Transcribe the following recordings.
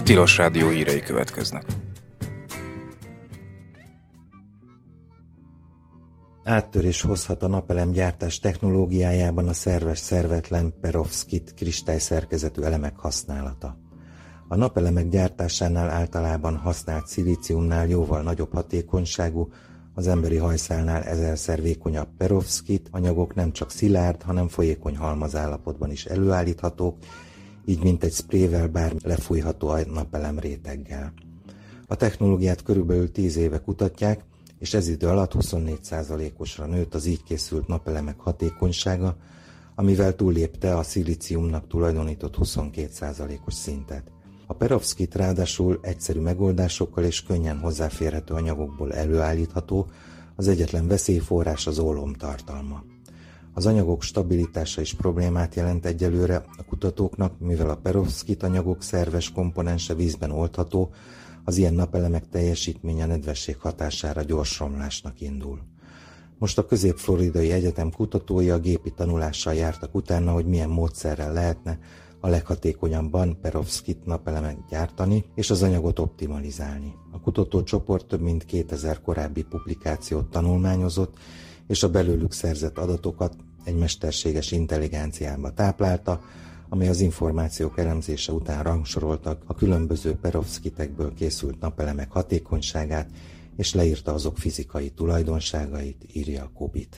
Tilos Rádió hírei következnek. Áttörés hozhat a napelemgyártás technológiájában a szerves-szervetlen perovszkit kristályszerkezetű elemek használata. A napelemek gyártásánál általában használt szilíciumnál jóval nagyobb hatékonyságú, az emberi hajszálnál 1000-szer vékonyabb perovszkit anyagok nem csak szilárd, hanem folyékony halmazállapotban is előállíthatók, így mint egy sprével bármi lefújható a napelem réteggel. A technológiát körülbelül 10 éve kutatják, és ez idő alatt 24%-osra nőtt az így készült napelemek hatékonysága, amivel túllépte a szilíciumnak tulajdonított 22%-os szintet. A perovszkit ráadásul egyszerű megoldásokkal és könnyen hozzáférhető anyagokból előállítható, az egyetlen veszélyforrás az ólom tartalma. Az anyagok stabilitása is problémát jelent egyelőre a kutatóknak, mivel a perovszkit anyagok szerves komponense vízben oldható, az ilyen napelemek teljesítménye nedvesség hatására gyors romlásnak indul. Most a Közép-Floridai Egyetem kutatói a gépi tanulással jártak utána, hogy milyen módszerrel lehetne a leghatékonyabban perovszkit napelemet gyártani és az anyagot optimalizálni. A kutatócsoport több mint 2000 korábbi publikációt tanulmányozott, és a belőlük szerzett adatokat egy mesterséges intelligenciába táplálta, amely az információk elemzése után rangsoroltak a különböző perovszkitekből készült napelemek hatékonyságát, és leírta azok fizikai tulajdonságait, írja a Kobit.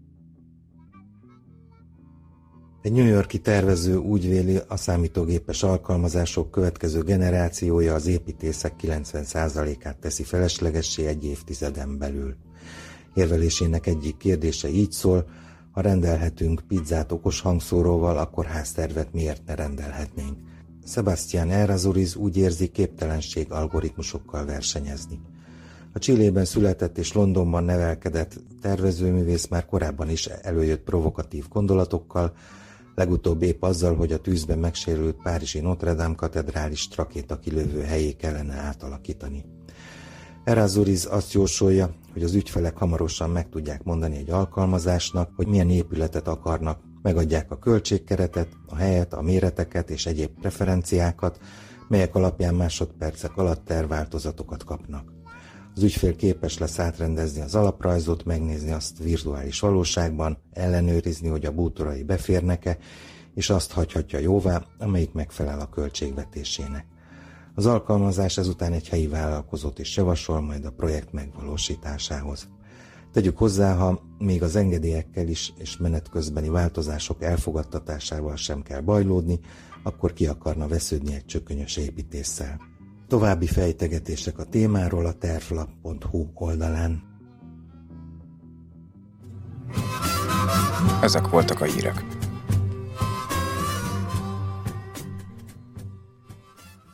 Egy New York-i tervező úgy véli, a számítógépes alkalmazások következő generációja az építészek 90%-át teszi feleslegessé egy évtizeden belül. Érvelésének egyik kérdése így szól: ha rendelhetünk pizzát okos hangszóróval, akkor háztervet miért ne rendelhetnénk? Sebastián Errázuriz úgy érzi, képtelenség algoritmusokkal versenyezni. A Chilében született és Londonban nevelkedett tervezőművész már korábban is előjött provokatív gondolatokkal, legutóbb épp azzal, hogy a tűzben megsérült párizsi Notre Dame katedrális rakétakilövő helyé kellene átalakítani. Errázuriz azt jósolja, hogy az ügyfelek hamarosan meg tudják mondani egy alkalmazásnak, hogy milyen épületet akarnak, megadják a költségkeretet, a helyet, a méreteket és egyéb preferenciákat, melyek alapján másodpercek alatt tervváltozatokat kapnak. Az ügyfél képes lesz átrendezni az alaprajzot, megnézni azt virtuális valóságban, ellenőrizni, hogy a bútorai beférnek-e, és azt hagyhatja jóvá, amelyik megfelel a költségvetésének. Az alkalmazás ezután egy helyi vállalkozót is javasol majd a projekt megvalósításához. Tegyük hozzá, ha még az engedélyekkel is és menet közbeni változások elfogadtatásával sem kell bajlódni, akkor ki akarna vesződni egy csökönyös építéssel. További fejtegetések a témáról a tervlap.hu oldalán. Ezek voltak a hírek.